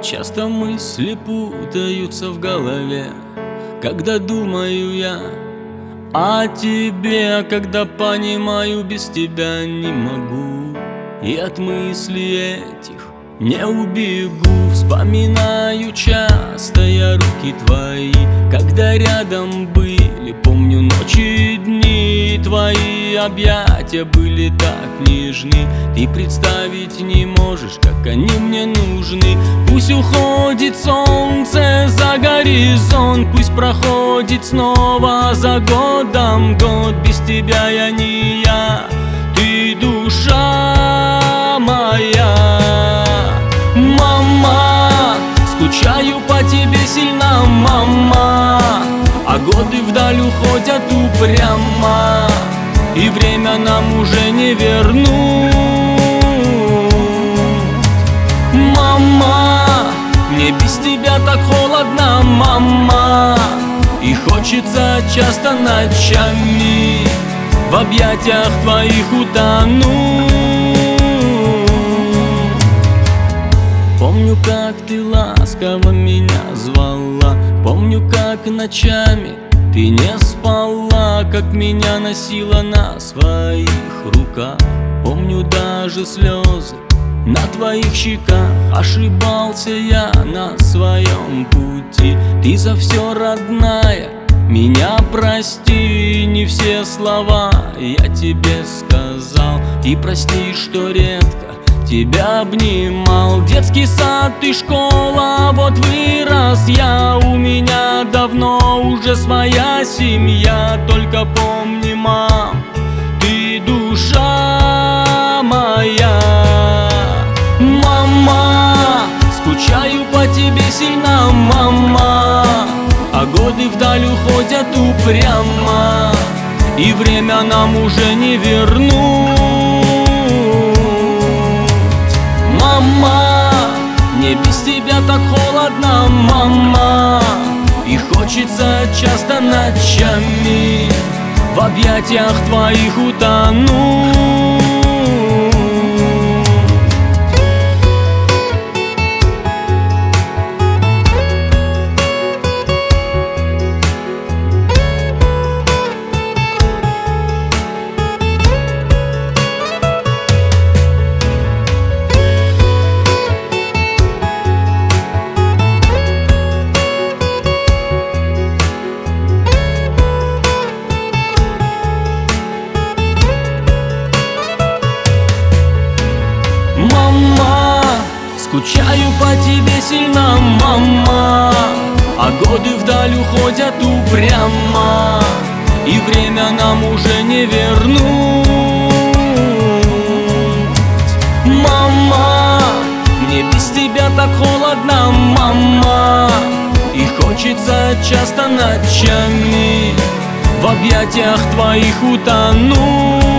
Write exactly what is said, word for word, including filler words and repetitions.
Часто мысли путаются в голове, когда думаю я о тебе, когда понимаю, без тебя не могу. И от мыслей этих не убегу. Вспоминаю часто я руки твои, когда рядом были. Помню ночи и дни, твои объятия были так нежны. Ты представить не можешь, как они мне нужны. Пусть уходит солнце за горизонт, пусть проходит снова за годом год. Без тебя я не я, ты душа моя. Мама, скучаю по тебе сильно, мама, а годы вдаль уходят упрямо, и время нам уже не вернуть. Мама, мне без тебя так холодно, мама, и хочется часто ночами в объятиях твоих утонуть. Помню, как ты ласково меня звала, помню, как ночами ты не спала, как меня носила на своих руках. Помню даже слезы на твоих щеках. Ошибался я на своем пути, ты за все, родная, меня прости. Не все слова я тебе сказал, и прости, что редко тебя обнимал. Детский сад и школа, вот вырос я. У меня давно уже своя семья. Только помни, мам, ты душа моя. Мама, скучаю по тебе сильно, мама, а годы вдаль уходят упрямо, и время нам уже не вернуть. Мама, мне без тебя так холодно, мама, и хочется часто ночами в объятиях твоих утонуть. Мама, скучаю по тебе сильно, мама, а годы вдаль уходят упрямо, и время нам уже не вернуть. Мама, мне без тебя так холодно, мама, и хочется часто ночами в объятиях твоих утонуть.